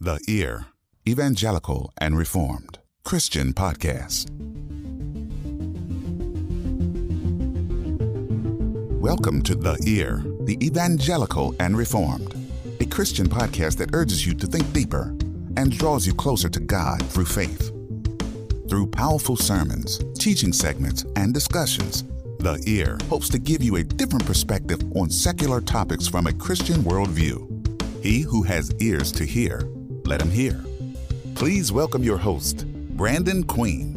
The Ear, Evangelical and Reformed Christian Podcast. Welcome to The Ear, the Evangelical and Reformed, a Christian podcast that urges you to think deeper and draws you closer to God through faith. Through powerful sermons, teaching segments, and discussions, The Ear hopes to give you a different perspective on secular topics from a Christian worldview. He who has ears to hear, let him hear. Please welcome your host, Brandon Queen.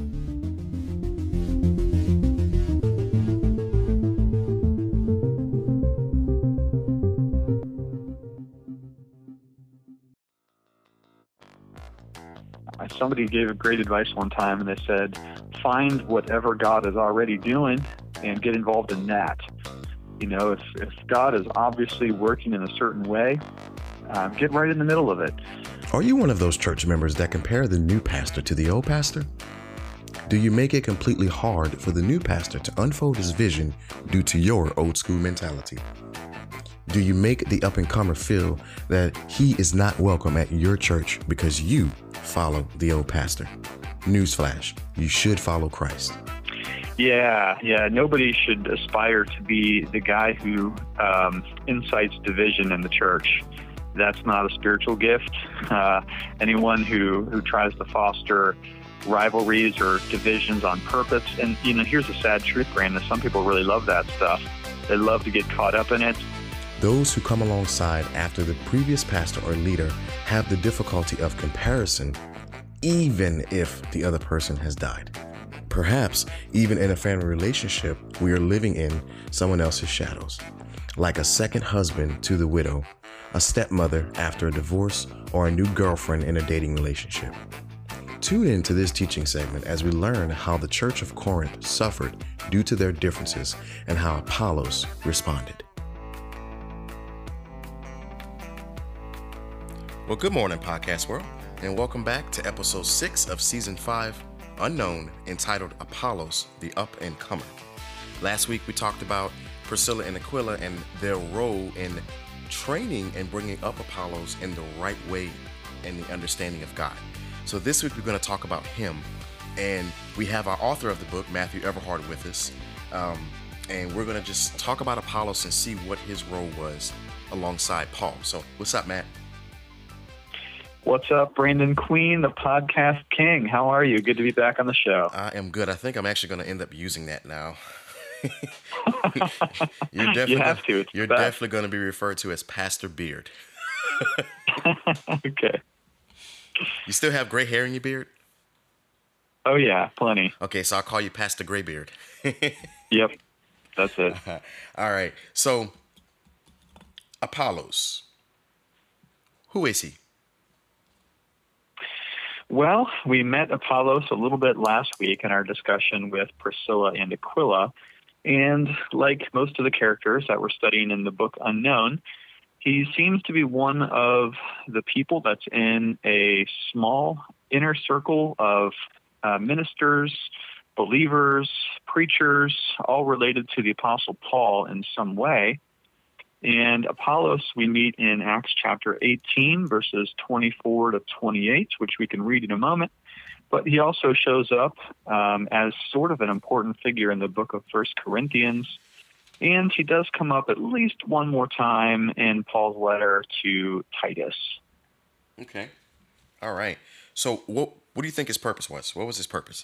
Somebody gave a great advice one time, and they said, find whatever God is already doing and get involved in that. You know, if God is obviously working in a certain way, get right in the middle of it. Are you one of those church members that compare the new pastor to the old pastor? Do you make it completely hard for the new pastor to unfold his vision due to your old school mentality? Do you make the up-and-comer feel that he is not welcome at your church because you follow the old pastor? Newsflash, you should follow Christ. Yeah. Nobody should aspire to be the guy who incites division in the church. That's not a spiritual gift. Anyone who tries to foster rivalries or divisions on purpose, and here's the sad truth, Brandon. Some people really love that stuff. They love to get caught up in it. Those who come alongside after the previous pastor or leader have the difficulty of comparison, even if the other person has died. Perhaps even in a family relationship, we are living in someone else's shadows, like a second husband to the widow, a stepmother after a divorce, or a new girlfriend in a dating relationship. Tune in to this teaching segment as we learn how the Church of Corinth suffered due to their differences and how Apollos responded. Well, good morning, Podcast World, and welcome back to episode 6 of season 5, Unknown, entitled Apollos, the Up-and-Comer. Last week, we talked about Priscilla and Aquila and their role in training and bringing up Apollos in the right way and the understanding of God. So this week, we're going to talk about him, and we have our author of the book, Matthew Everhard, with us, and we're going to just talk about Apollos and see what his role was alongside Paul. So what's up, Matt? What's up, Brandon Queen, the podcast king? How are you? Good to be back on the show. I am good. I think I'm actually going to end up using that now. You have to. You're definitely going to be referred to as Pastor Beard. Okay. You still have gray hair in your beard? Oh, yeah, plenty. Okay, so I'll call you Pastor Graybeard. Yep, that's it. All right. So, Apollos. Who is he? Well, we met Apollos a little bit last week in our discussion with Priscilla and Aquila, and like most of the characters that we're studying in the book Unknown, he seems to be one of the people that's in a small inner circle of ministers, believers, preachers, all related to the Apostle Paul in some way. And Apollos we meet in Acts chapter 18, verses 24 to 28, which we can read in a moment. But he also shows up as sort of an important figure in the book of 1 Corinthians. And he does come up at least one more time in Paul's letter to Titus. Okay. All right. So what do you think his purpose was? What was his purpose?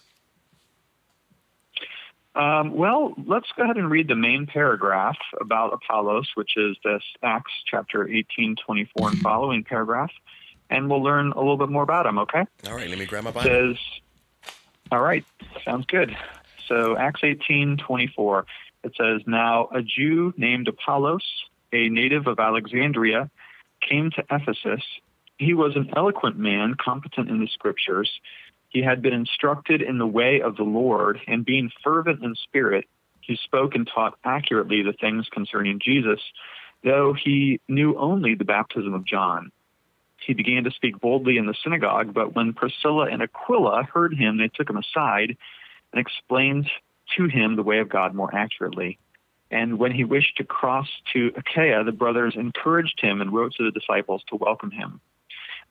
Well, let's go ahead and read the main paragraph about Apollos, which is this Acts chapter 18, 24 and following paragraph, and we'll learn a little bit more about him, okay? All right, let me grab my Bible. All right, sounds good. So Acts 18, 24, it says, Now a Jew named Apollos, a native of Alexandria, came to Ephesus. He was an eloquent man, competent in the scriptures. He had been instructed in the way of the Lord, and being fervent in spirit, he spoke and taught accurately the things concerning Jesus, though he knew only the baptism of John. He began to speak boldly in the synagogue, but when Priscilla and Aquila heard him, they took him aside and explained to him the way of God more accurately. And when he wished to cross to Achaia, the brothers encouraged him and wrote to the disciples to welcome him.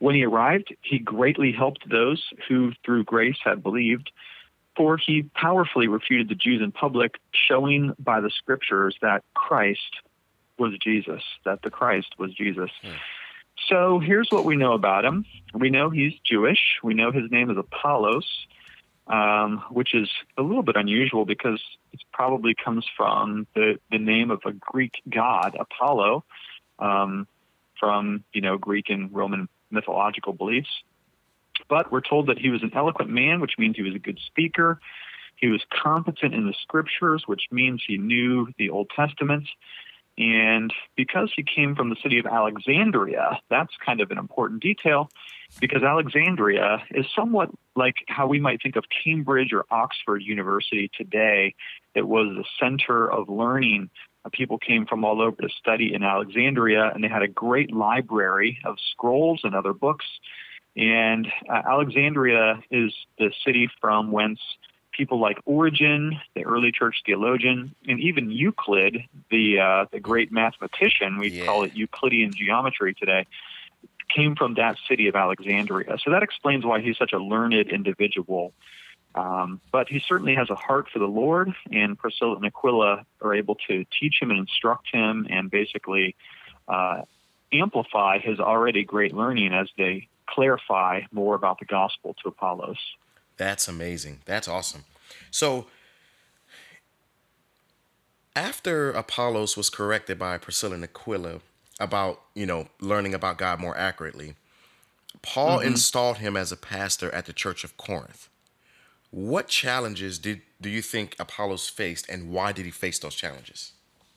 When he arrived, he greatly helped those who through grace had believed, for he powerfully refuted the Jews in public, showing by the scriptures that Christ was Jesus, that the Christ was Jesus. So here's what we know about him. We know he's Jewish. We know his name is Apollos, which is a little bit unusual because it probably comes from the name of a Greek god, Apollo, from, Greek and Roman mythological beliefs. But we're told that he was an eloquent man, which means he was a good speaker. He was competent in the scriptures, which means he knew the Old Testament. And because he came from the city of Alexandria, that's kind of an important detail, because Alexandria is somewhat like how we might think of Cambridge or Oxford University today. It was the center of learning. People came from all over to study in Alexandria, and they had a great library of scrolls and other books. And Alexandria is the city from whence people like Origen, the early church theologian, and even Euclid, the great mathematician, we call it Euclidean geometry today, came from that city of Alexandria. So that explains why he's such a learned individual. But he certainly has a heart for the Lord, and Priscilla and Aquila are able to teach him and instruct him and basically amplify his already great learning as they clarify more about the gospel to Apollos. That's amazing. That's awesome. So after Apollos was corrected by Priscilla and Aquila about, learning about God more accurately, Paul installed him as a pastor at the Church of Corinth. What challenges do you think Apollos faced, and why did he face those challenges?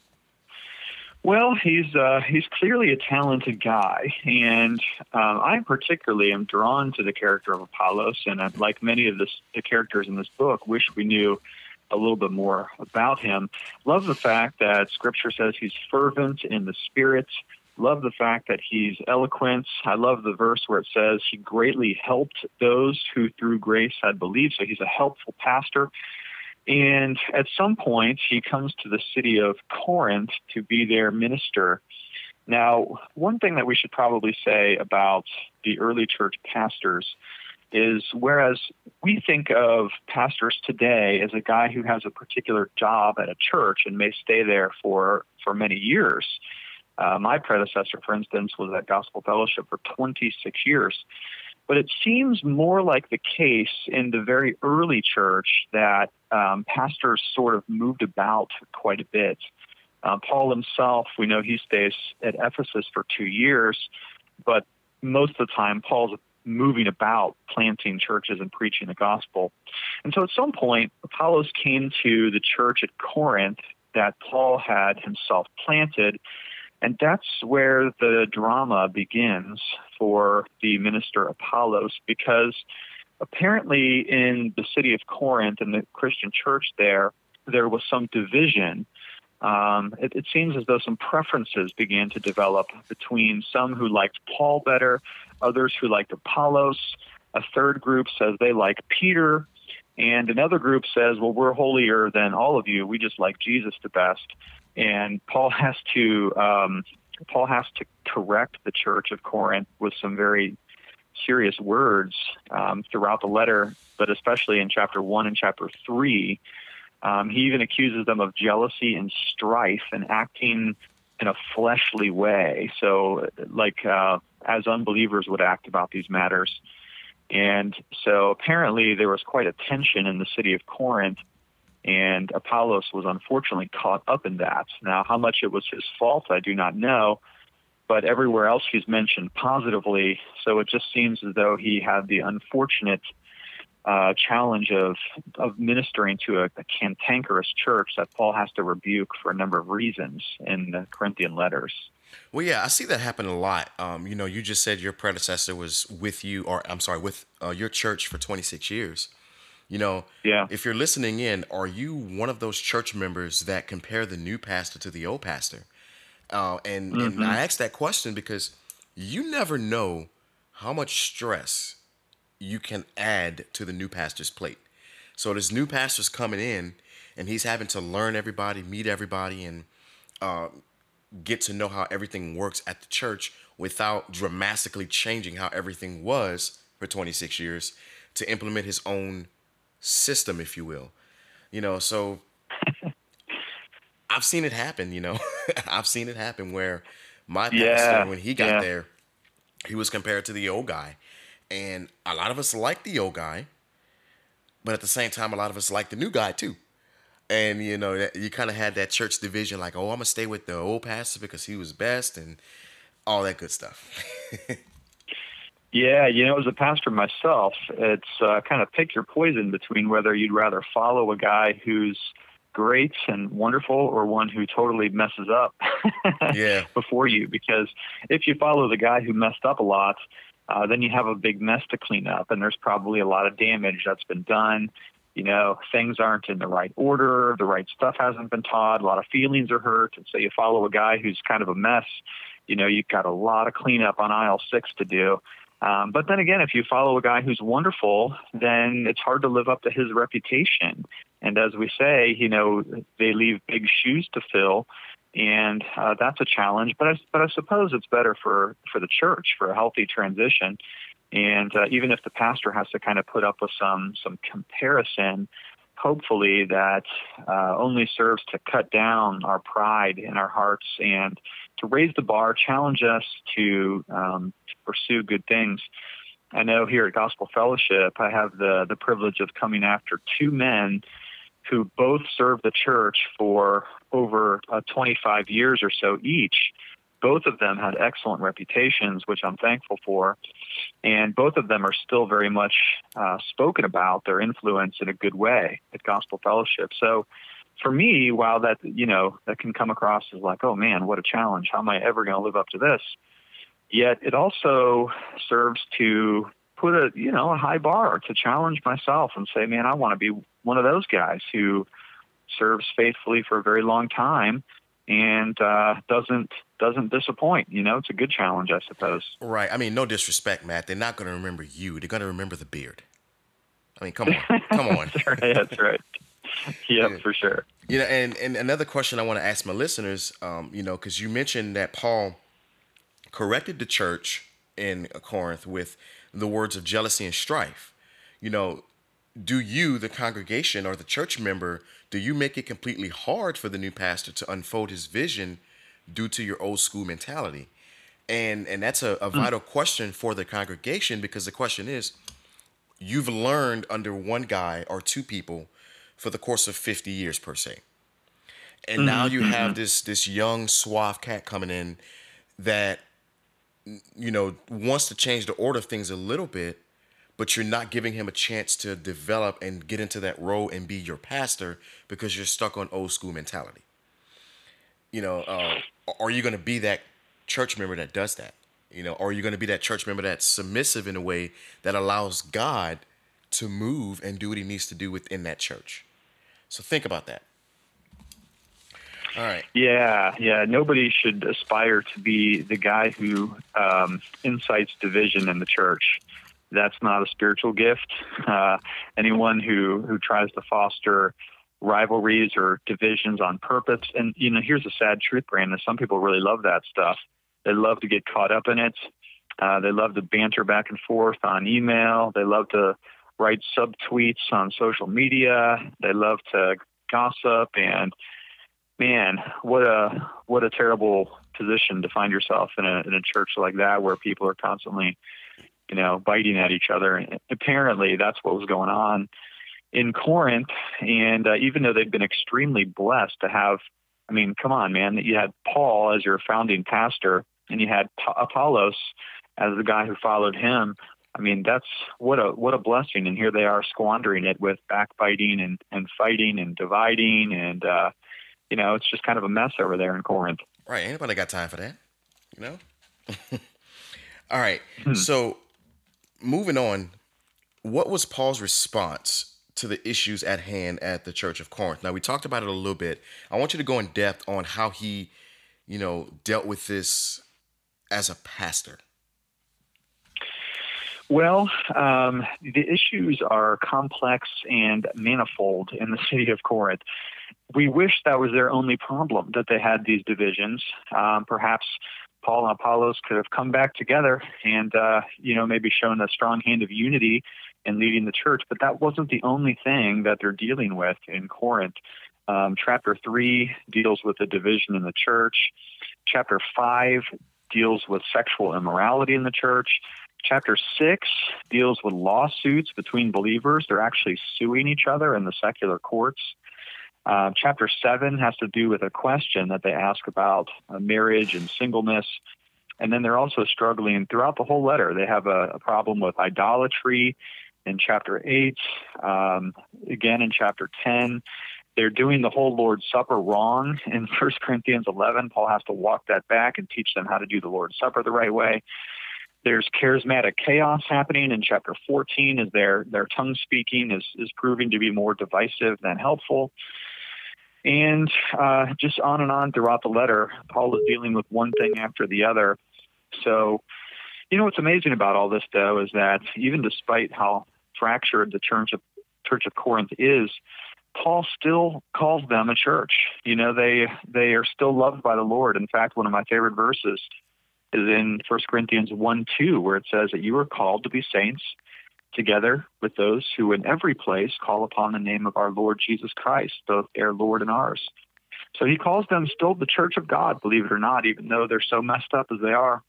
Well, he's clearly a talented guy, and I particularly am drawn to the character of Apollos, and like many of the characters in this book, wish we knew a little bit more about him. Love the fact that Scripture says he's fervent in the Spirit. Love the fact that he's eloquent. I love the verse where it says he greatly helped those who through grace had believed, so he's a helpful pastor. And at some point, he comes to the city of Corinth to be their minister. Now, one thing that we should probably say about the early church pastors is, whereas we think of pastors today as a guy who has a particular job at a church and may stay there for many years. My predecessor, for instance, was at Gospel Fellowship for 26 years. But it seems more like the case in the very early church that pastors sort of moved about quite a bit. Paul himself, we know he stays at Ephesus for 2 years, but most of the time Paul's moving about, planting churches and preaching the gospel. And so at some point, Apollos came to the church at Corinth that Paul had himself planted, and that's where the drama begins for the minister Apollos, because apparently in the city of Corinth and the Christian church there was some division. It seems as though some preferences began to develop between some who liked Paul better, others who liked Apollos. A third group says they like Peter, and another group says, well, we're holier than all of you. We just like Jesus the best. And Paul has to correct the church of Corinth with some very serious words throughout the letter, but especially in chapter 1 and chapter 3. He even accuses them of jealousy and strife and acting in a fleshly way, so like as unbelievers would act about these matters. And so apparently there was quite a tension in the city of Corinth, and Apollos was unfortunately caught up in that. Now, how much it was his fault, I do not know, but everywhere else he's mentioned positively, so it just seems as though he had the unfortunate challenge of ministering to a cantankerous church that Paul has to rebuke for a number of reasons in the Corinthian letters. Well, yeah, I see that happen a lot. You just said your predecessor was with you, or I'm sorry, with your church for 26 years. Yeah. If you're listening in, are you one of those church members that compare the new pastor to the old pastor? And I ask that question because you never know how much stress you can add to the new pastor's plate. So this new pastor's coming in, and he's having to learn everybody, meet everybody, and get to know how everything works at the church without dramatically changing how everything was for 26 years to implement his own system, if you will. So I've seen it happen, I've seen it happen where my pastor, when he got there, he was compared to the old guy. And a lot of us like the old guy, but at the same time, a lot of us like the new guy too. And, you kind of had that church division, like, oh, I'm going to stay with the old pastor because he was best and all that good stuff. Yeah, as a pastor myself, it's kind of pick your poison between whether you'd rather follow a guy who's great and wonderful or one who totally messes up before you. Because if you follow the guy who messed up a lot, then you have a big mess to clean up, and there's probably a lot of damage that's been done. Things aren't in the right order, the right stuff hasn't been taught, a lot of feelings are hurt. And so you follow a guy who's kind of a mess, you've got a lot of cleanup on aisle 6 to do. But then again, if you follow a guy who's wonderful, then it's hard to live up to his reputation. And as we say, they leave big shoes to fill, and that's a challenge. But I suppose it's better for the church, for a healthy transition. And even if the pastor has to kind of put up with some comparison, hopefully that only serves to cut down our pride in our hearts and to raise the bar, challenge us to pursue good things. I know here at Gospel Fellowship, I have the privilege of coming after 2 men who both served the church for over 25 years or so each. Both of them had excellent reputations, which I'm thankful for. And both of them are still very much spoken about, their influence in a good way at Gospel Fellowship. So for me, while that, that can come across as like, oh man, what a challenge. How am I ever going to live up to this? Yet it also serves to put a high bar, to challenge myself and say, man, I want to be one of those guys who serves faithfully for a very long time and doesn't disappoint. It's a good challenge, I suppose. Right. I mean, no disrespect, Matt. They're not going to remember you. They're going to remember the beard. I mean, come on. Come on. That's right. Yeah, for sure. And another question I want to ask my listeners, because you mentioned that Paul corrected the church in Corinth with the words of jealousy and strife. Do you, the congregation or the church member, do you make it completely hard for the new pastor to unfold his vision due to your old school mentality? And that's a vital question for the congregation, because the question is, you've learned under one guy or 2 people for the course of 50 years per se. And now you have this young suave cat coming in that, wants to change the order of things a little bit, but you're not giving him a chance to develop and get into that role and be your pastor because you're stuck on old school mentality. Are you going to be that church member that does that? Or are you going to be that church member that's submissive in a way that allows God to move and do what he needs to do within that church? So think about that. All right. Yeah. Nobody should aspire to be the guy who incites division in the church. That's not a spiritual gift. Anyone who tries to foster rivalries or divisions on purpose. And, here's a sad truth, Brandon. Some people really love that stuff. They love to get caught up in it. They love to banter back and forth on email. They love to write subtweets on social media. They love to gossip. And man, what a terrible position to find yourself in a church like that, where people are constantly, biting at each other. And apparently that's what was going on in Corinth. And even though they've been extremely blessed to have, come on, man, you had Paul as your founding pastor, and you had Apollos as the guy who followed him. That's what a blessing. And here they are squandering it with backbiting and fighting and dividing. And, it's just kind of a mess over there in Corinth. Right. Anybody got time for that? All right. So moving on, what was Paul's response to the issues at hand at the Church of Corinth? Now, we talked about it a little bit. I want you to go in depth on how he, dealt with this as a pastor. Well, the issues are complex and manifold in the city of Corinth. we wish that was their only problem, that they had these divisions. Perhaps Paul and Apollos could have come back together and, maybe shown a strong hand of unity in leading the church. But that wasn't the only thing that they're dealing with in Corinth. Chapter 3 deals with the division in the church. Chapter 5 deals with sexual immorality in the church. Chapter 6 deals with lawsuits between believers. They're actually suing each other in the secular courts. Chapter 7 has to do with a question that they ask about marriage and singleness. And then they're also struggling throughout the whole letter. They have a problem with idolatry in chapter 8. Again, in chapter 10, they're doing the whole Lord's Supper wrong. In 1 Corinthians 11, Paul has to walk that back and teach them how to do the Lord's Supper the right way. There's charismatic chaos happening in chapter 14 as their tongue speaking is proving to be more divisive than helpful. And just on and on throughout the letter, Paul is dealing with one thing after the other. So, what's amazing about all this, though, is that even despite how fractured the Church of Corinth is, Paul still calls them a church. They are still loved by the Lord. In fact, one of my favorite verses is in 1 Corinthians 1:2, where it says that you are called to be saints together with those who in every place call upon the name of our Lord Jesus Christ, both their Lord and ours. So he calls them still the church of God, believe it or not, even though they're so messed up as they are.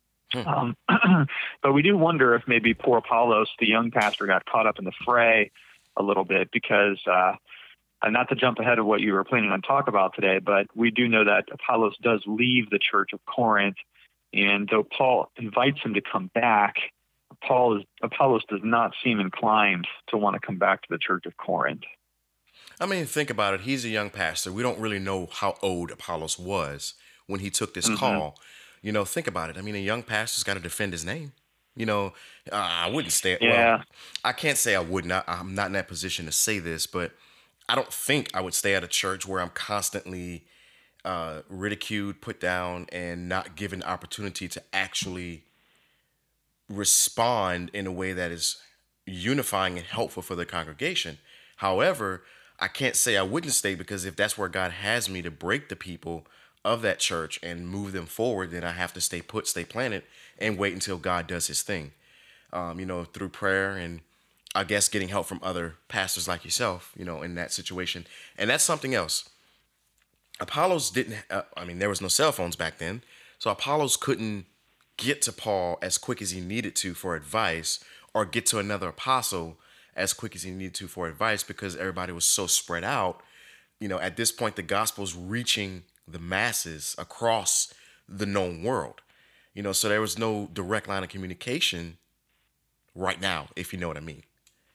But we do wonder if maybe poor Apollos, the young pastor, got caught up in the fray a little bit because, not to jump ahead of what you were planning on talk about today, but we do know that Apollos does leave the church of Corinth. And though Paul invites him to come back, Apollos does not seem inclined to want to come back to the church of Corinth. I mean, think about it. He's a young pastor. We don't really know how old Apollos was when he took this call. Think about it. I mean, a young pastor's got to defend his name. I wouldn't stay. Yeah. Well, I can't say I would not. I'm not in that position to say this, but I don't think I would stay at a church where I'm constantly ridiculed, put down, and not given the opportunity to actually respond in a way that is unifying and helpful for the congregation. However, I can't say I wouldn't stay, because if that's where God has me to break the people of that church and move them forward, then I have to stay put, stay planted, and wait until God does his thing, through prayer and I guess getting help from other pastors like yourself, in that situation. And that's something else. Apollos didn't, there was no cell phones back then. So Apollos couldn't get to Paul as quick as he needed to for advice, or get to another apostle as quick as he needed to for advice, because everybody was so spread out. At this point, the gospel's reaching the masses across the known world. So there was no direct line of communication right now, if you know what I mean.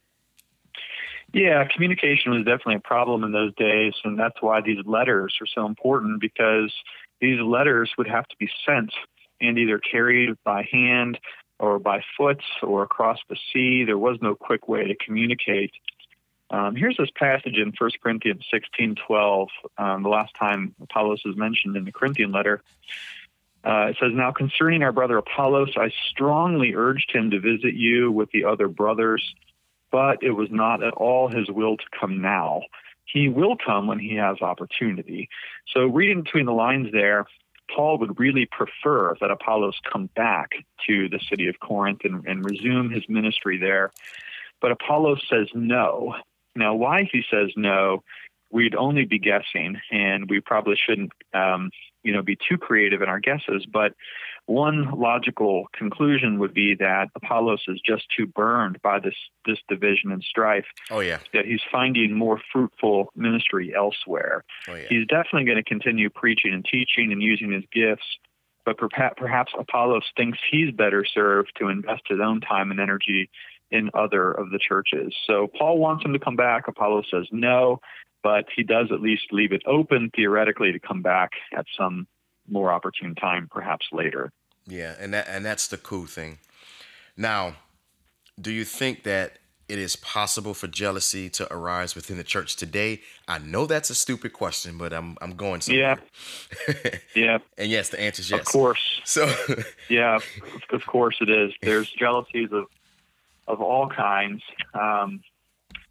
Yeah, communication was definitely a problem in those days, and that's why these letters are so important, because these letters would have to be sent and either carried by hand or by foot or across the sea. There was no quick way to communicate. Here's this passage in 1 Corinthians 16:12, the last time Apollos is mentioned in the Corinthian letter. It says, "Now concerning our brother Apollos, I strongly urged him to visit you with the other brothers, but it was not at all his will to come now. He will come when he has opportunity." So reading between the lines there, Paul would really prefer that Apollos come back to the city of Corinth and resume his ministry there. But Apollos says no. Now, why he says no, we'd only be guessing, and we probably shouldn't be too creative in our guesses. But one logical conclusion would be that Apollos is just too burned by this division and strife. Oh, yeah. That he's finding more fruitful ministry elsewhere. Oh, yeah. He's definitely going to continue preaching and teaching and using his gifts, but perhaps Apollos thinks he's better served to invest his own time and energy in other of the churches. So Paul wants him to come back. Apollos says no, but he does at least leave it open theoretically to come back at some more opportune time, perhaps later. Yeah, and that's the cool thing. Now, do you think that it is possible for jealousy to arise within the church today? I know that's a stupid question, but I'm going somewhere. Yeah. Yeah. And yes, the answer is yes. Of course. So yeah, of course it is. There's jealousies of all kinds.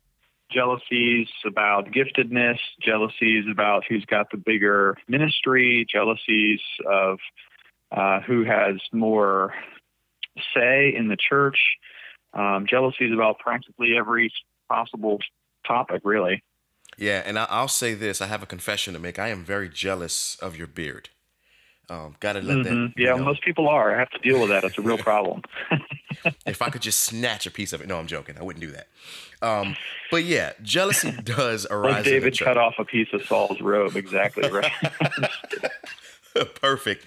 jealousies about giftedness, jealousies about who's got the bigger ministry, jealousies of who has more say in the church, jealousies about practically every possible topic, really. Yeah, and I'll say this. I have a confession to make. I am very jealous of your beard. Got to let that be Yeah, known. most people are. I have to deal with that. It's a real problem. If I could just snatch a piece of it. No, I'm joking. I wouldn't do that. But yeah, jealousy does arise Like David cut off a piece of Saul's robe. Exactly, right? Perfect.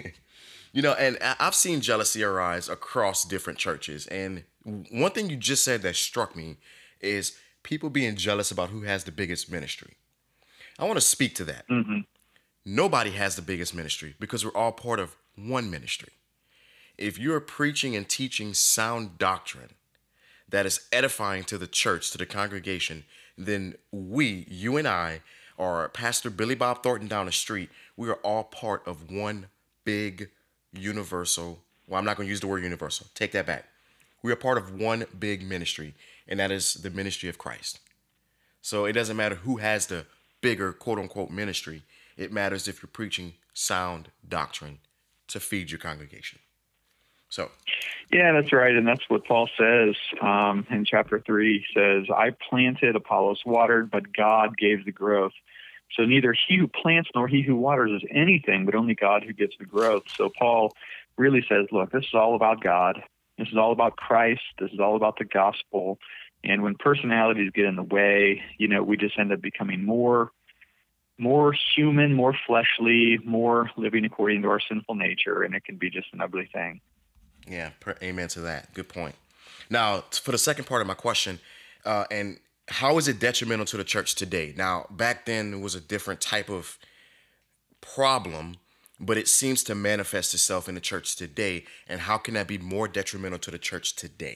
And I've seen jealousy arise across different churches. And one thing you just said that struck me is people being jealous about who has the biggest ministry. I want to speak to that. Mm-hmm. Nobody has the biggest ministry because we're all part of one ministry. If you're preaching and teaching sound doctrine that is edifying to the church, to the congregation, then you and I, or Pastor Billy Bob Thornton down the street, we are all part of one big universal. Well, I'm not going to use the word universal. Take that back. We are part of one big ministry, and that is the ministry of Christ. So it doesn't matter who has the bigger quote unquote ministry. It matters if you're preaching sound doctrine to feed your congregation. So, yeah, that's right. And that's what Paul says in chapter 3. He says, I planted, Apollos watered, but God gave the growth. So neither he who plants nor he who waters is anything, but only God who gives the growth. So Paul really says, look, this is all about God. This is all about Christ. This is all about the gospel. And when personalities get in the way, we just end up becoming more human, more fleshly, more living according to our sinful nature, and it can be just an ugly thing. Yeah, amen to that. Good point. Now, for the second part of my question, and how is it detrimental to the church today? Now, back then, it was a different type of problem, but it seems to manifest itself in the church today. And how can that be more detrimental to the church today?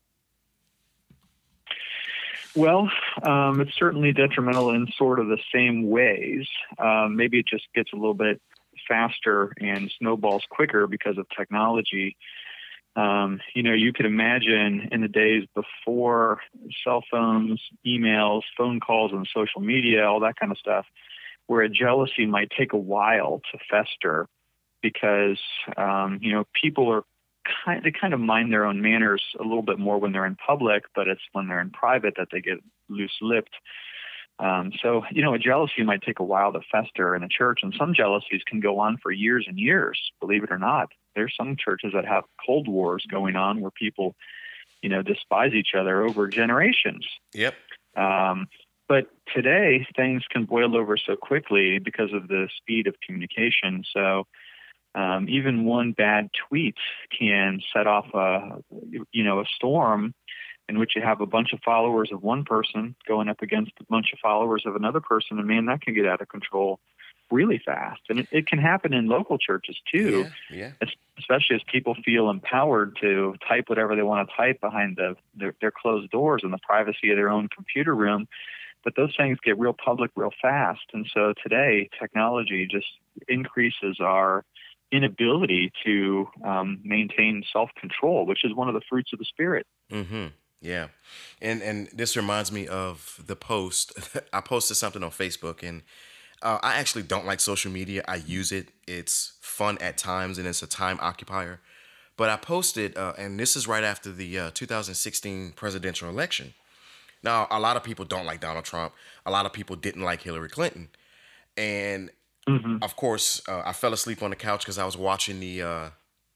Well, it's certainly detrimental in sort of the same ways. Maybe it just gets a little bit faster and snowballs quicker because of technology. You could imagine in the days before cell phones, emails, phone calls, and social media, all that kind of stuff, where a jealousy might take a while to fester because, people they kind of mind their own manners a little bit more when they're in public, but it's when they're in private that they get loose-lipped. So a jealousy might take a while to fester in a church, and some jealousies can go on for years and years, believe it or not. There's some churches that have cold wars going on where people, despise each other over generations. Yep. But today, things can boil over so quickly because of the speed of communication. So even one bad tweet can set off a storm in which you have a bunch of followers of one person going up against a bunch of followers of another person. And man, that can get out of control really fast. And it can happen in local churches too, especially as people feel empowered to type whatever they want to type behind their closed doors in the privacy of their own computer room. But those things get real public real fast. And so today, technology just increases our inability to maintain self-control, which is one of the fruits of the Spirit. Mm-hmm. Yeah. And this reminds me of the post. I posted something on Facebook, and I actually don't like social media. I use it. It's fun at times, and it's a time occupier. But I posted, and this is right after the 2016 presidential election. Now, a lot of people don't like Donald Trump. A lot of people didn't like Hillary Clinton. And of course, I fell asleep on the couch because I was watching the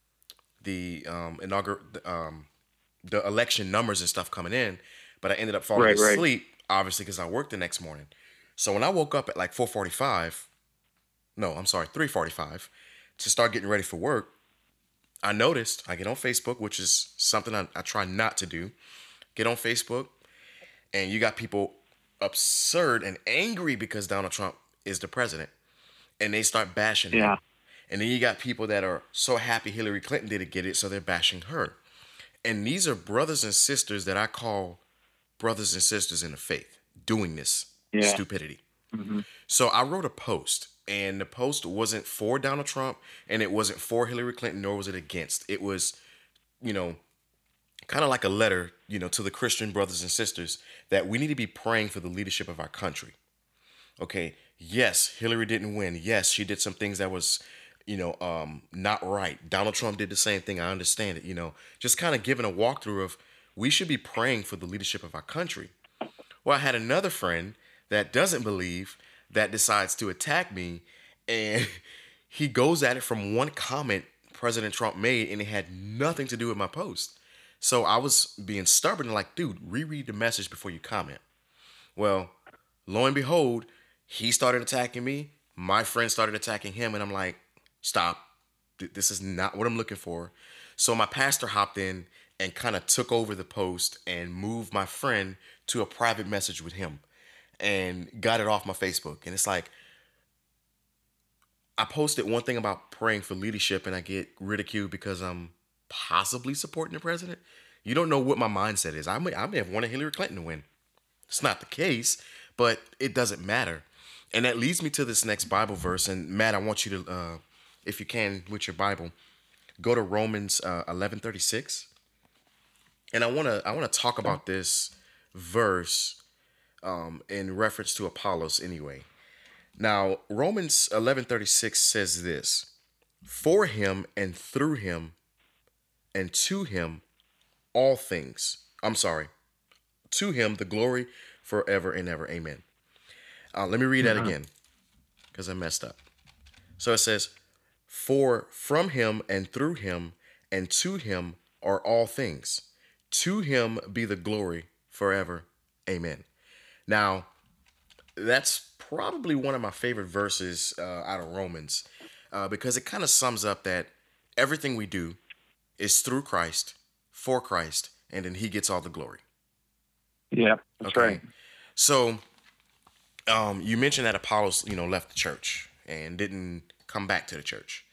election numbers and stuff coming in, but I ended up falling asleep, obviously, because I worked the next morning. So when I woke up at like 3:45 to start getting ready for work, I noticed I get on Facebook, which is something I try not to do. Get on Facebook, and you got people absurd and angry because Donald Trump is the president. And they start bashing him. And then you got people that are so happy Hillary Clinton didn't get it, so they're bashing her. And these are brothers and sisters that I call brothers and sisters in the faith doing this stupidity. Mm-hmm. So I wrote a post, and the post wasn't for Donald Trump, and it wasn't for Hillary Clinton, nor was it against. It was, kind of like a letter, to the Christian brothers and sisters that we need to be praying for the leadership of our country. Okay. Yes, Hillary didn't win. Yes, she did some things that was, not right. Donald Trump did the same thing. I understand it, just kind of giving a walkthrough of we should be praying for the leadership of our country. Well, I had another friend that doesn't believe that decides to attack me, and he goes at it from one comment President Trump made, and it had nothing to do with my post. So I was being stubborn and like, dude, reread the message before you comment. Well, lo and behold, he started attacking me. My friend started attacking him, and I'm like, stop. This is not what I'm looking for. So my pastor hopped in and kind of took over the post and moved my friend to a private message with him and got it off my Facebook. And it's like, I posted one thing about praying for leadership and I get ridiculed because I'm possibly supporting the president. You don't know what my mindset is. I may have wanted Hillary Clinton to win. It's not the case, but it doesn't matter. And that leads me to this next Bible verse. And Matt, I want you to, if you can, with your Bible, go to Romans 11:36. And I want to talk about this verse in reference to Apollos anyway. Now, Romans 11:36 says this: for him and through him and to him all things. To him the glory forever and ever. Amen. Let me read that again because I messed up. So it says, for from him and through him and to him are all things. To him be the glory forever. Amen. Now, that's probably one of my favorite verses out of Romans because it kind of sums up that everything we do is through Christ, for Christ, and then he gets all the glory. Yeah, that's right. So you mentioned that Apollos, left the church and didn't come back to the church.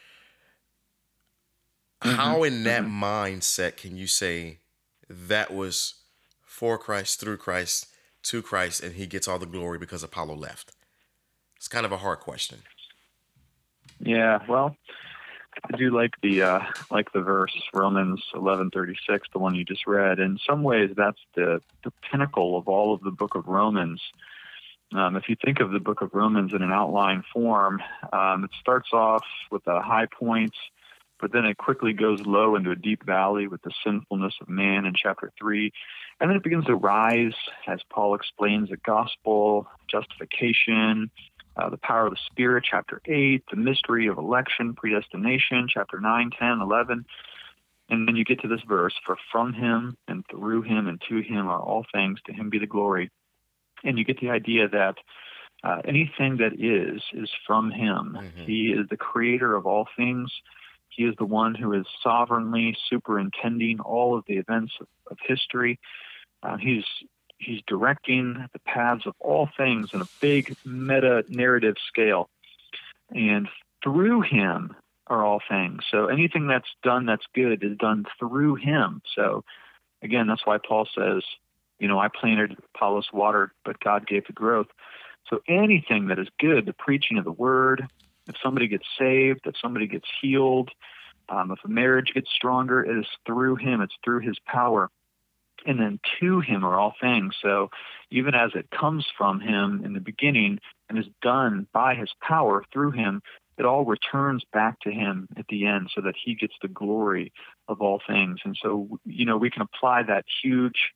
How in that mindset can you say that was for Christ, through Christ, to Christ, and he gets all the glory because Apollo left? It's kind of a hard question. Yeah, well, I do like the verse Romans 11:36, the one you just read. In some ways, that's the pinnacle of all of the book of Romans. If you think of the book of Romans in an outline form, it starts off with the high points, but then it quickly goes low into a deep valley with the sinfulness of man in chapter 3. And then it begins to rise as Paul explains the gospel, justification, the power of the Spirit, chapter 8, the mystery of election, predestination, chapter 9, 10, 11. And then you get to this verse, for from him and through him and to him are all things, to him be the glory. And you get the idea that anything that is from him. He is the creator of all things. He is the one who is sovereignly superintending all of the events of history. He's directing the paths of all things in a big meta-narrative scale. And through him are all things. So anything that's done that's good is done through him. So, again, that's why Paul says, I planted, Apollos watered, but God gave the growth. So anything that is good, the preaching of the word, if somebody gets saved, if somebody gets healed, if a marriage gets stronger, it is through him. It's through his power. And then to him are all things. So even as it comes from him in the beginning and is done by his power through him, it all returns back to him at the end so that he gets the glory of all things. And so, we can apply that huge,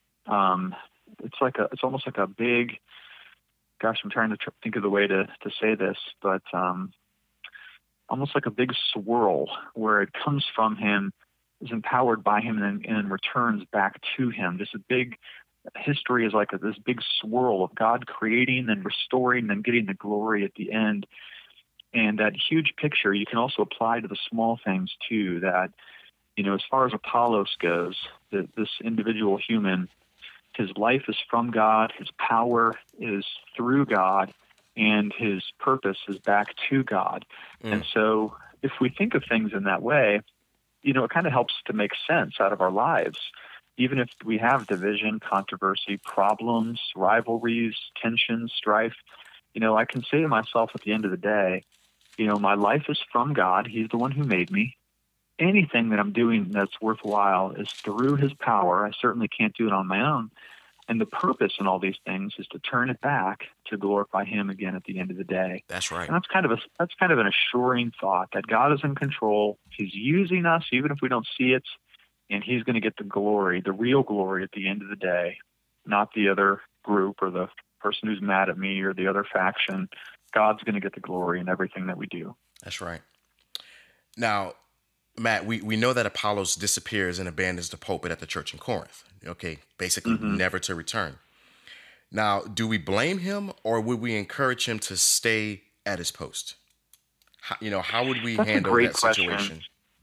it's almost like a big, gosh, I'm trying to think of the way to say this, but almost like a big swirl where it comes from him, is empowered by him, and returns back to him. Just a big history is like this big swirl of God creating and restoring and getting the glory at the end. And that huge picture you can also apply to the small things too, that, as far as Apollos goes, this individual human, his life is from God, his power is through God, and his purpose is back to God. And so if we think of things in that way, it kind of helps to make sense out of our lives. Even if we have division, controversy, problems, rivalries, tensions, strife, I can say to myself at the end of the day, my life is from God. He's the one who made me. anything that I'm doing that's worthwhile is through his power. I certainly can't do it on my own. And the purpose in all these things is to turn it back to glorify him again at the end of the day. That's right. And that's kind of an assuring thought that God is in control. He's using us, even if we don't see it, and he's going to get the glory, the real glory at the end of the day, not the other group or the person who's mad at me or the other faction. God's going to get the glory in everything that we do. That's right. Now, Matt, we know that Apollos disappears and abandons the pulpit at the church in Corinth. Okay, basically never to return. Now, do we blame him, or would we encourage him to stay at his post? How would we handle that situation?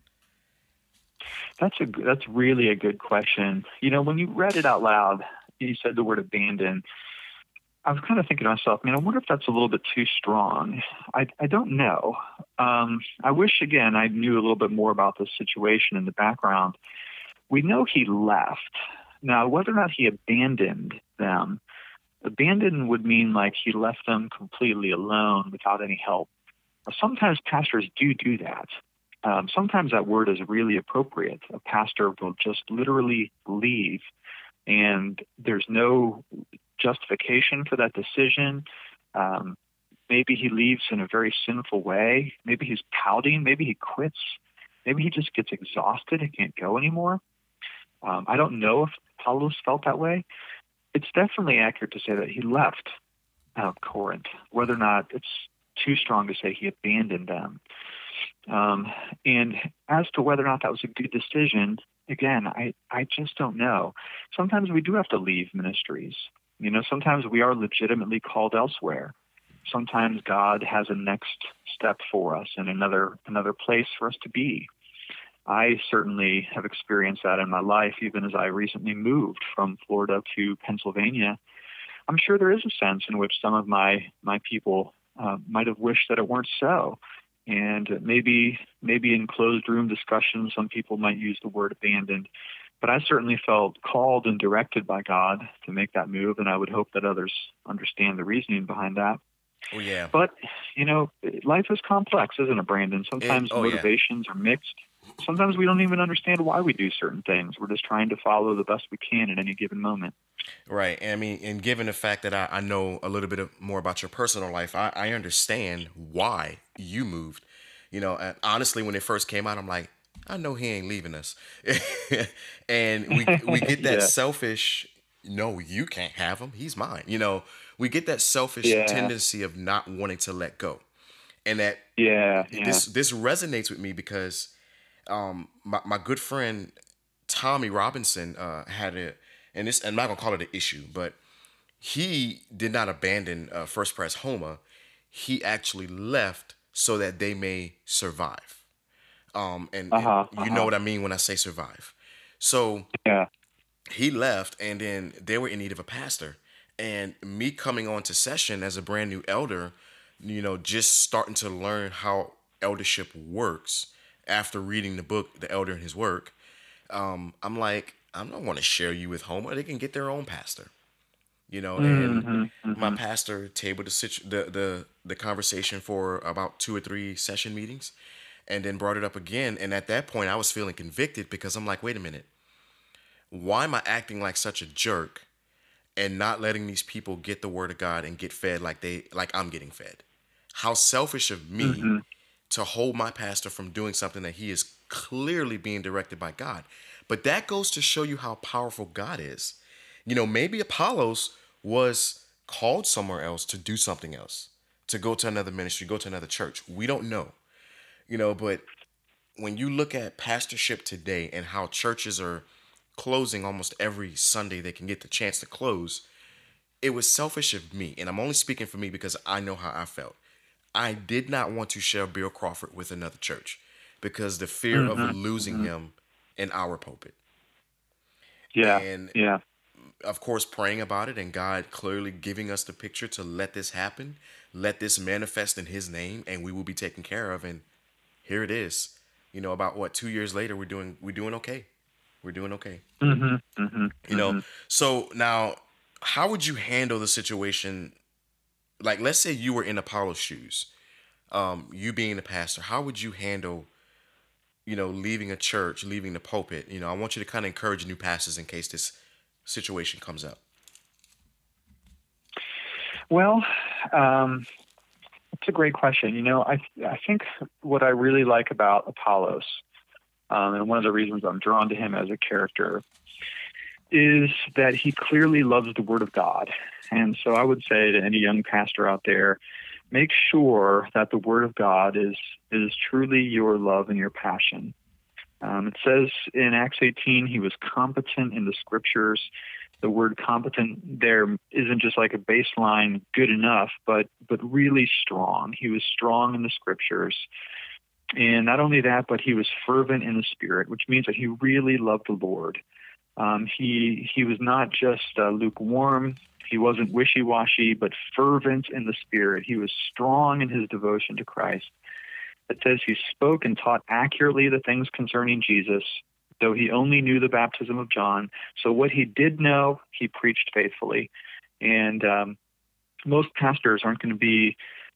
That's really a good question. When you read it out loud, you said the word abandon. I was kind of thinking to myself, I wonder if that's a little bit too strong. I don't know. I wish, again, I knew a little bit more about this situation in the background. We know he left. Now, whether or not he abandoned them, abandon would mean like he left them completely alone without any help. Sometimes pastors do that. Sometimes that word is really appropriate. A pastor will just literally leave, and there's no justification for that decision. Maybe he leaves in a very sinful way. Maybe he's pouting. Maybe he quits. Maybe he just gets exhausted and can't go anymore. I don't know if Apollos felt that way. It's definitely accurate to say that he left Corinth. Whether or not it's too strong to say he abandoned them. And as to whether or not that was a good decision, again, I just don't know. Sometimes we do have to leave ministries. Sometimes we are legitimately called elsewhere. Sometimes God has a next step for us and another place for us to be. I certainly have experienced that in my life, even as I recently moved from Florida to Pennsylvania. I'm sure there is a sense in which some of my people might have wished that it weren't so. And maybe in closed room discussions, some people might use the word abandoned. But I certainly felt called and directed by God to make that move, and I would hope that others understand the reasoning behind that. Oh, yeah. But, life is complex, isn't it, Brandon? Sometimes motivations are mixed. Sometimes we don't even understand why we do certain things. We're just trying to follow the best we can at any given moment. Right. And given the fact that I know a little bit more about your personal life, I understand why you moved. And honestly, when it first came out, I'm like, I know he ain't leaving us. And we get that selfish, no, you can't have him. He's mine. We get that selfish tendency of not wanting to let go. And that this resonates with me because my good friend Tommy Robinson had and I'm not gonna call it an issue, but he did not abandon First Pres Homa. He actually left so that they may survive. And you know what I mean when I say survive. So he left, and then they were in need of a pastor. And me coming on to session as a brand new elder, just starting to learn how eldership works after reading the book, The Elder and His Work, I'm like, I don't want to share you with Homa. They can get their own pastor. And my pastor tabled the conversation for about 2 or 3 session meetings, and then brought it up again. And at that point, I was feeling convicted because I'm like, wait a minute, why am I acting like such a jerk and not letting these people get the word of God and get fed like I'm getting fed? How selfish of me to hold my pastor from doing something that he is clearly being directed by God. But that goes to show you how powerful God is. Maybe Apollos was called somewhere else to do something else, to go to another ministry, go to another church. We don't know. But when you look at pastorship today and how churches are closing almost every Sunday they can get the chance to close, it was selfish of me. And I'm only speaking for me because I know how I felt. I did not want to share Bill Crawford with another church because the fear of losing him in our pulpit. And of course, praying about it and God clearly giving us the picture to let this happen, let this manifest in his name, and we will be taken care of. And here it is. About 2 years later, we're doing okay. We're doing okay. So now, how would you handle the situation? Like, let's say you were in Apollo's shoes, you being the pastor. How would you handle leaving a church, leaving the pulpit, I want you to kind of encourage new pastors in case this situation comes up. Well, it's a great question. I think what I really like about Apollos, and one of the reasons I'm drawn to him as a character, is that he clearly loves the Word of God. And so I would say to any young pastor out there, make sure that the Word of God is truly your love and your passion. It says in Acts 18, he was competent in the Scriptures. The word competent there isn't just like a baseline good enough, but really strong. He was strong in the Scriptures. And not only that, but he was fervent in the Spirit, which means that he really loved the Lord. He was not just lukewarm. He wasn't wishy-washy, but fervent in the Spirit. He was strong in his devotion to Christ. It says he spoke and taught accurately the things concerning Jesus, though he only knew the baptism of John. So what he did know, he preached faithfully. And most pastors aren't going to be,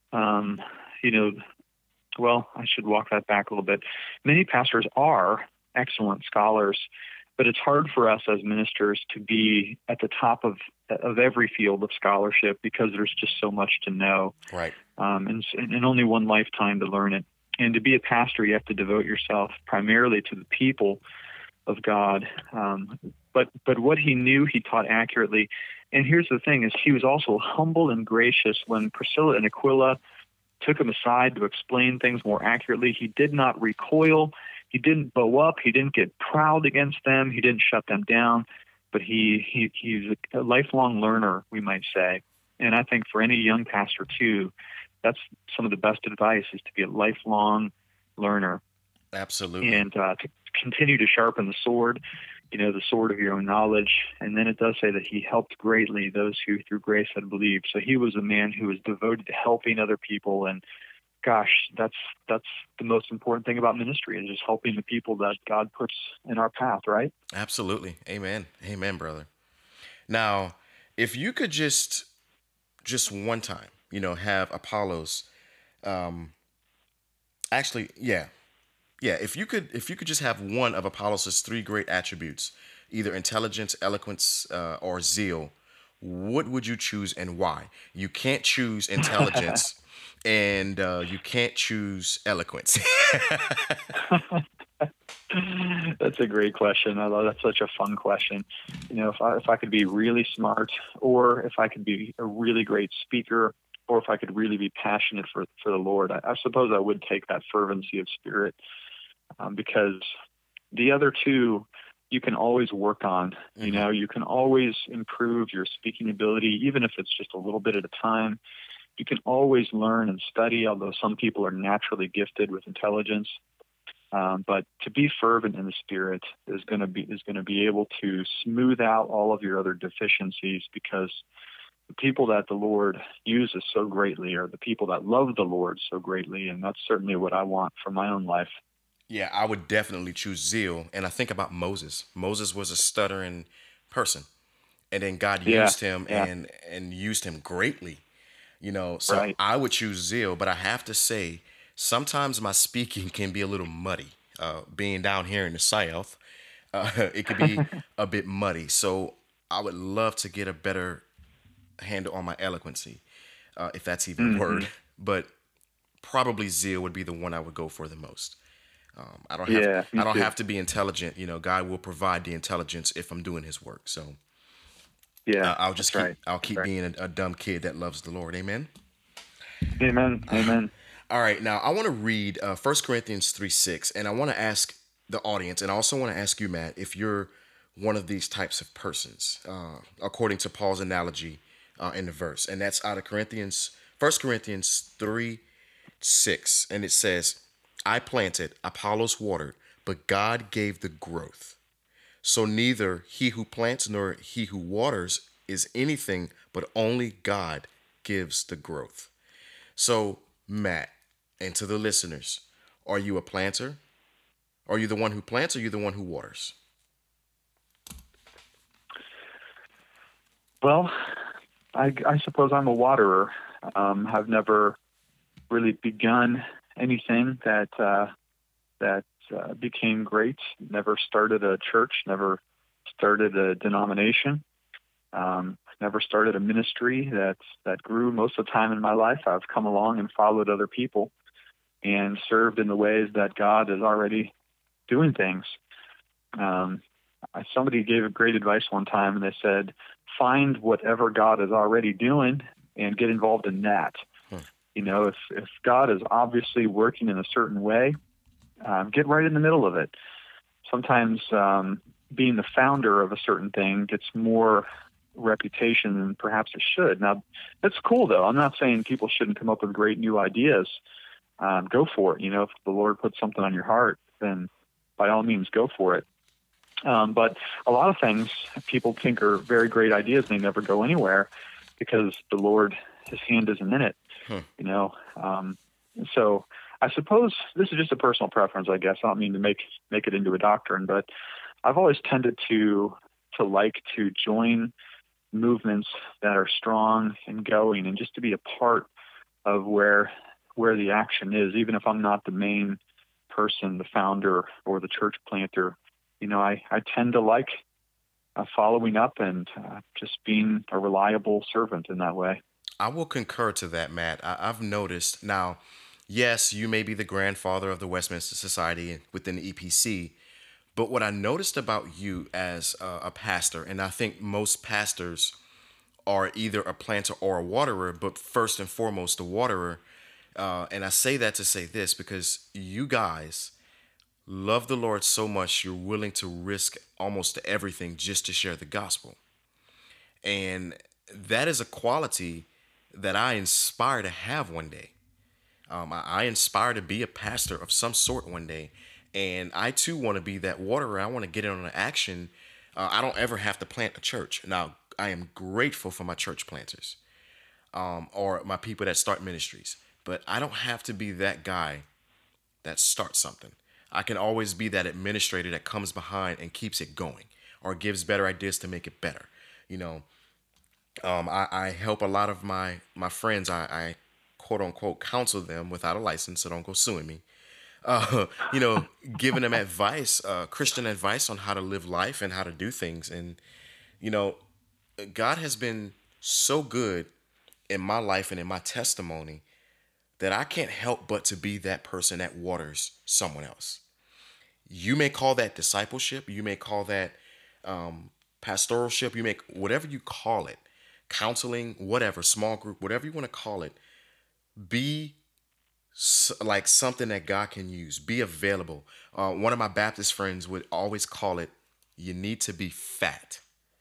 well, I should walk that back a little bit. Many pastors are excellent scholars, but it's hard for us as ministers to be at the top of every field of scholarship because there's just so much to know. Right. And only one lifetime to learn it. And to be a pastor, you have to devote yourself primarily to the people of God. But what he knew, he taught accurately. And here's the thing, is he was also humble and gracious. When Priscilla and Aquila took him aside to explain things more accurately, he did not recoil. He didn't bow up. He didn't get proud against them. He didn't shut them down. But he's a lifelong learner, we might say. And I think for any young pastor, too, that's some of the best advice, is to be a lifelong learner. Absolutely. And to continue to sharpen the sword, the sword of your own knowledge. And then it does say that he helped greatly those who through grace had believed. So he was a man who was devoted to helping other people. And gosh, that's the most important thing about ministry, is just helping the people that God puts in our path, right? Absolutely. Amen. Amen, brother. Now, if you could just one time, have Apollos, if you could just have one of Apollos' three great attributes, either intelligence, eloquence, or zeal, what would you choose and why? You can't choose intelligence and you can't choose eloquence. That's a great question. I love that's such a fun question. If I could be really smart, or if I could be a really great speaker, or if I could really be passionate for the Lord, I suppose I would take that fervency of spirit, because the other two you can always work on. You can always improve your speaking ability, even if it's just a little bit at a time. You can always learn and study, although some people are naturally gifted with intelligence. But to be fervent in the Spirit is going to be able to smooth out all of your other deficiencies, because the people that the Lord uses so greatly are the people that love the Lord so greatly, and that's certainly what I want for my own life. Yeah, I would definitely choose zeal. And I think about Moses. Moses was a stuttering person, and then God used him and used him greatly. So right. I would choose zeal, but I have to say, sometimes my speaking can be a little muddy. Being down here in the South, it could be a bit muddy. So I would love to get a better handle on my eloquency, if that's even a word. But probably zeal would be the one I would go for the most. I don't have to be intelligent. God will provide the intelligence if I'm doing His work. So I'll keep being a dumb kid that loves the Lord. Amen. Amen. Amen. All right, now I want to read 1 Corinthians 3:6, and I want to ask the audience, and I also want to ask you, Matt, if you're one of these types of persons, according to Paul's analogy in the verse, and that's out of 1 Corinthians 3:6, and it says, I planted, Apollos watered, but God gave the growth. So neither he who plants nor he who waters is anything, but only God gives the growth. So, Matt, and to the listeners, are you a planter? Are you the one who plants, or are you the one who waters? Well, I suppose I'm a waterer. I've never really begun anything that became great. Never started a church, never started a denomination, never started a ministry that grew. Most of the time in my life, I've come along and followed other people and served in the ways that God is already doing things. Somebody gave great advice one time, and they said, find whatever God is already doing and get involved in that. You know, if God is obviously working in a certain way, get right in the middle of it. Sometimes being the founder of a certain thing gets more reputation than perhaps it should. Now, that's cool, though. I'm not saying people shouldn't come up with great new ideas. Go for it. You know, if the Lord puts something on your heart, then by all means, go for it. But a lot of things people think are very great ideas, and they never go anywhere because the Lord, his hand isn't in it. You know, so I suppose this is just a personal preference, I guess. I don't mean to make it into a doctrine, but I've always tended to like to join movements that are strong and going, and just to be a part of where the action is, even if I'm not the main person, the founder or the church planter. You know, I tend to like following up and just being a reliable servant in that way. I will concur to that, Matt. I've noticed now, yes, you may be the grandfather of the Westminster Society within the EPC, but what I noticed about you as a pastor, and I think most pastors are either a planter or a waterer, but first and foremost, a waterer. And I say that to say this because you guys love the Lord so much, you're willing to risk almost everything just to share the gospel. And that is a quality that I aspire to have one day. I aspire to be a pastor of some sort one day. And I too want to be that waterer. I want to get in on action. I don't ever have to plant a church. Now, I am grateful for my church planters or my people that start ministries. But I don't have to be that guy that starts something. I can always be that administrator that comes behind and keeps it going or gives better ideas to make it better. You know, I help a lot of my friends. I quote unquote counsel them without a license, so don't go suing me. You know, giving them advice, Christian advice on how to live life and how to do things. And, you know, God has been so good in my life and in my testimony that I can't help but to be that person that waters someone else. You may call that discipleship. You may call that pastoralship. You may, whatever you call it, counseling, whatever, small group, whatever you want to call it, be like something that God can use. Be available. One of my Baptist friends would always call it, you need to be fat.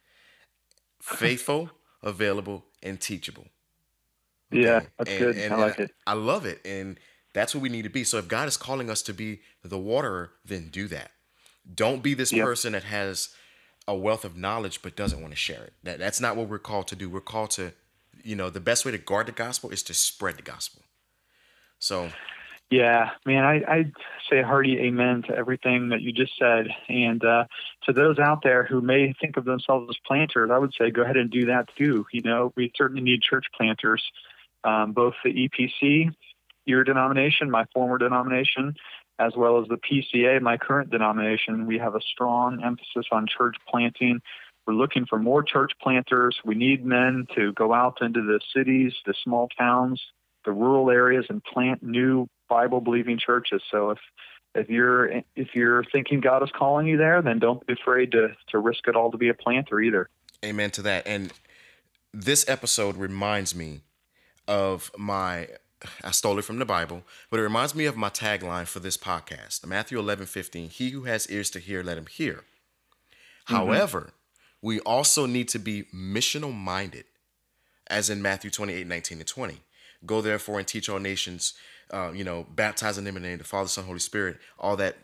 Faithful, available, and teachable. Okay? Yeah, that's good. And I like it. I love it. And that's what we need to be. So if God is calling us to be the waterer, then do that. Don't be this person that has a wealth of knowledge but doesn't want to share it. That's not what we're called to do. We're called to, you know, the best way to guard the gospel is to spread the gospel. So, yeah, man, I say a hearty amen to everything that you just said. And to those out there who may think of themselves as planters, I would say go ahead and do that too. You know, we certainly need church planters, both the EPC, your denomination, my former denomination, as well as the PCA, my current denomination. We have a strong emphasis on church planting. We're looking for more church planters. We need men to go out into the cities, the small towns, the rural areas, and plant new Bible-believing churches. So if you're thinking God is calling you there, then don't be afraid to risk it all to be a planter either. Amen to that. And this episode reminds me of I stole it from the Bible, but it reminds me of my tagline for this podcast, Matthew 11:15. He who has ears to hear, let him hear. Mm-hmm. However, we also need to be missional minded, as in Matthew 28:19-20. Go therefore and teach all nations, baptizing them in the name of the Father, Son, Holy Spirit, all that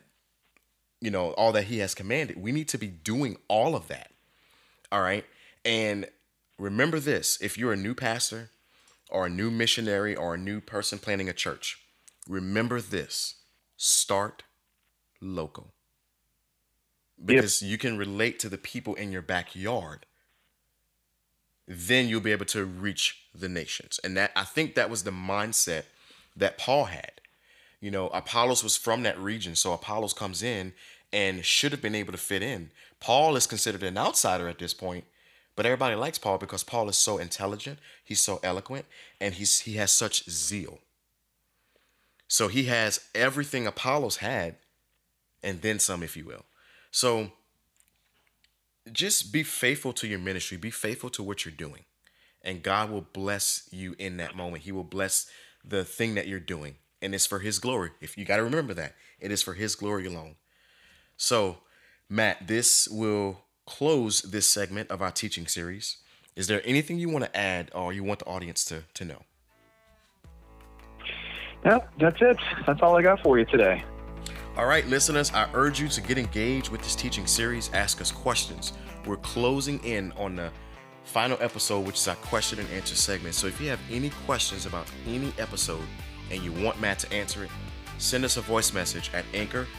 he has commanded. We need to be doing all of that. All right. And remember this, if you're a new pastor or a new missionary or a new person planning a church, remember this, start local. Because you can relate to the people in your backyard. Then you'll be able to reach the nations. And I think that was the mindset that Paul had. You know, Apollos was from that region, so Apollos comes in and should have been able to fit in. Paul is considered an outsider at this point, but everybody likes Paul because Paul is so intelligent, he's so eloquent, and he has such zeal. So he has everything Apollos had, and then some, if you will. So just be faithful to your ministry. Be faithful to what you're doing. And God will bless you in that moment. He will bless the thing that you're doing. And it's for his glory. If you got to remember that. It is for his glory alone. So, Matt, this will close this segment of our teaching series. Is there anything you want to add or you want the audience to know? No, that's it. That's all I got for you today. All right, listeners, I urge you to get engaged with this teaching series. Ask us questions. We're closing in on the final episode, which is our question and answer segment. So if you have any questions about any episode and you want Matt to answer it, send us a voice message at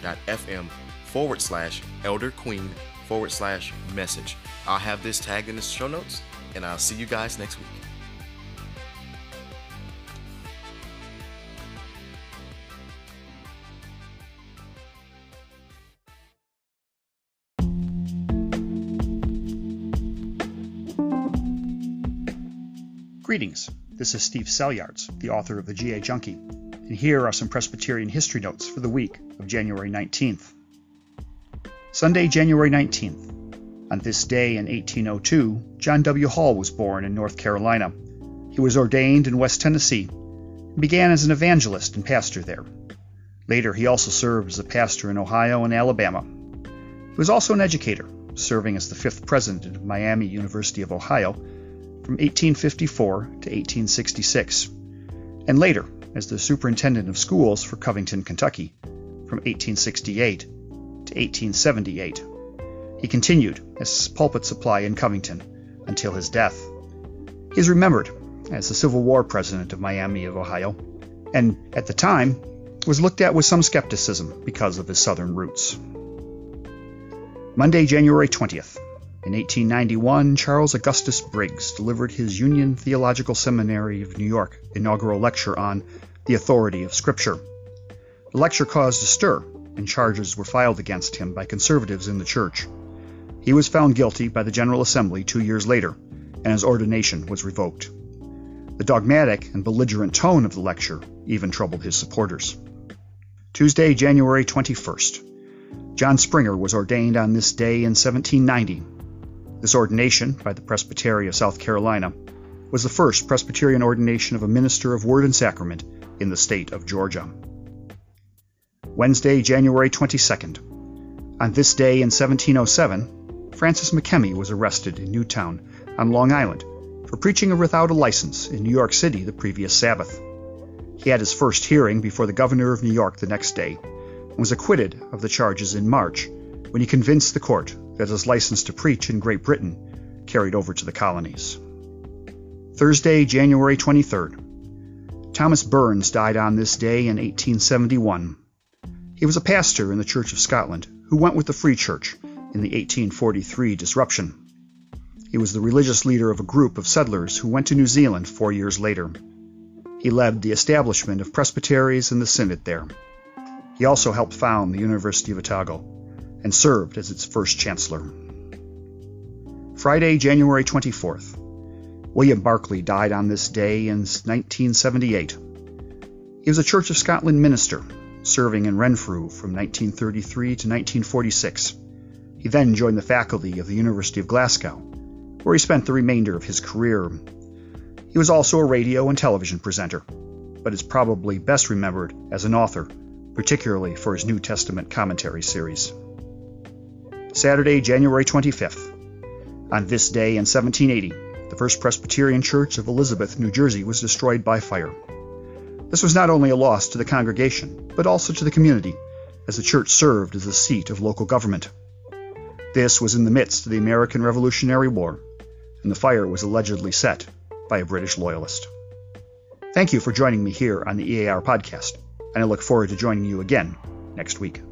anchor.fm/elderqueen/message. I'll have this tagged in the show notes, and I'll see you guys next week. Greetings, this is Steve Salyards, the author of the GA Junkie, and here are some Presbyterian history notes for the week of January 19th. Sunday, January 19th. On this day in 1802, John W. Hall was born in North Carolina. He was ordained in West Tennessee and began as an evangelist and pastor there. Later, he also served as a pastor in Ohio and Alabama. He was also an educator, serving as the 5th president of Miami University of Ohio from 1854 to 1866, and later as the superintendent of schools for Covington, Kentucky, from 1868 to 1878. He continued as pulpit supply in Covington until his death. He is remembered as the Civil War president of Miami of Ohio, and at the time was looked at with some skepticism because of his southern roots. Monday, January 20th. In 1891, Charles Augustus Briggs delivered his Union Theological Seminary of New York inaugural lecture on the authority of Scripture. The lecture caused a stir, and charges were filed against him by conservatives in the church. He was found guilty by the General Assembly 2 years later, and his ordination was revoked. The dogmatic and belligerent tone of the lecture even troubled his supporters. Tuesday, January 21st. John Springer was ordained on this day in 1790. This ordination by the Presbytery of South Carolina was the first Presbyterian ordination of a minister of Word and Sacrament in the state of Georgia. Wednesday, January 22nd. On this day in 1707, Francis McKemmy was arrested in Newtown on Long Island for preaching without a license in New York City the previous Sabbath. He had his first hearing before the governor of New York the next day and was acquitted of the charges in March when he convinced the court that his license to preach in Great Britain carried over to the colonies. Thursday, January 23rd. Thomas Burns died on this day in 1871. He was a pastor in the Church of Scotland who went with the Free Church in the 1843 disruption. He was the religious leader of a group of settlers who went to New Zealand 4 years later. He led the establishment of presbyteries and the synod there. He also helped found the University of Otago and served as its first chancellor. Friday, January 24th. William Barclay died on this day in 1978. He was a Church of Scotland minister, serving in Renfrew from 1933 to 1946. He then joined the faculty of the University of Glasgow, where he spent the remainder of his career. He was also a radio and television presenter, but is probably best remembered as an author, particularly for his New Testament commentary series. Saturday, January 25th. On this day in 1780, the First Presbyterian Church of Elizabeth, New Jersey was destroyed by fire. This was not only a loss to the congregation, but also to the community, as the church served as the seat of local government. This was in the midst of the American Revolutionary War, and the fire was allegedly set by a British loyalist. Thank you for joining me here on the EAR podcast, and I look forward to joining you again next week.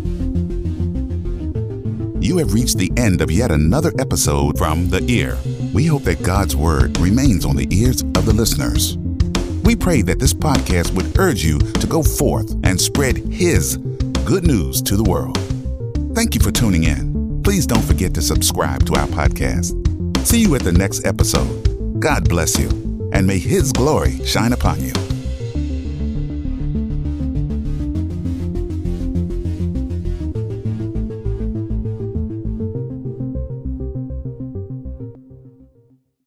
You have reached the end of yet another episode from The Ear. We hope that God's word remains on the ears of the listeners. We pray that this podcast would urge you to go forth and spread His good news to the world. Thank you for tuning in. Please don't forget to subscribe to our podcast. See you at the next episode. God bless you, and may His glory shine upon you.